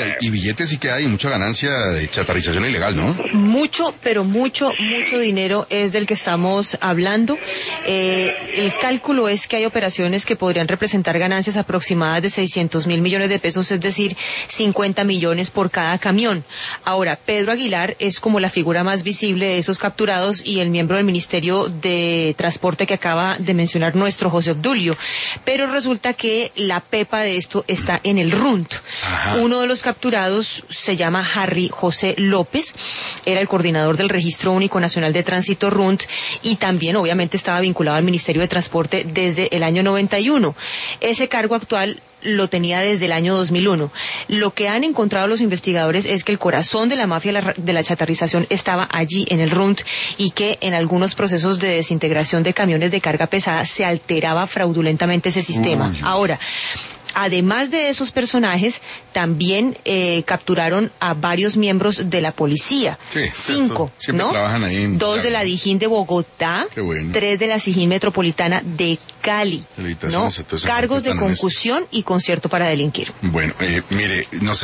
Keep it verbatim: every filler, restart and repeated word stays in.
y billetes sí que hay, mucha ganancia de chatarrización ilegal, ¿no? Mucho, pero mucho, mucho dinero es del que estamos hablando. Eh, el cálculo es que hay operaciones que podrían representar ganancias aproximadas de seiscientos mil millones de pesos, es decir, cincuenta millones por cada camión. Ahora, Pedro Aguilar es como la figura más visible de esos capturados y el miembro del Ministerio de Transporte que acaba de mencionar nuestro José Obdulio. Pero resulta que la pepa de esto está en el RUNT. Ajá. Uno de los capturados se llama Harry José López, era el coordinador del Registro Único Nacional de Tránsito RUNT y también obviamente estaba vinculado al Ministerio de Transporte desde el año noventa y uno. Ese cargo actual lo tenía desde el año dos mil uno. Lo que han encontrado los investigadores es que el corazón de la mafia de la chatarrización estaba allí en el RUNT y que en algunos procesos de desintegración de camiones de carga pesada se alteraba fraudulentamente ese sistema. Uy. Ahora, además de esos personajes, también eh, capturaron a varios miembros de la policía. Sí, Cinco, siempre ¿no? Trabajan ahí en Dos de la Dijín de Bogotá, Qué bueno. Tres de la Dijín Metropolitana de Cali, ¿no? Cargos de concusión y concierto para delinquir. Bueno, eh, mire, nos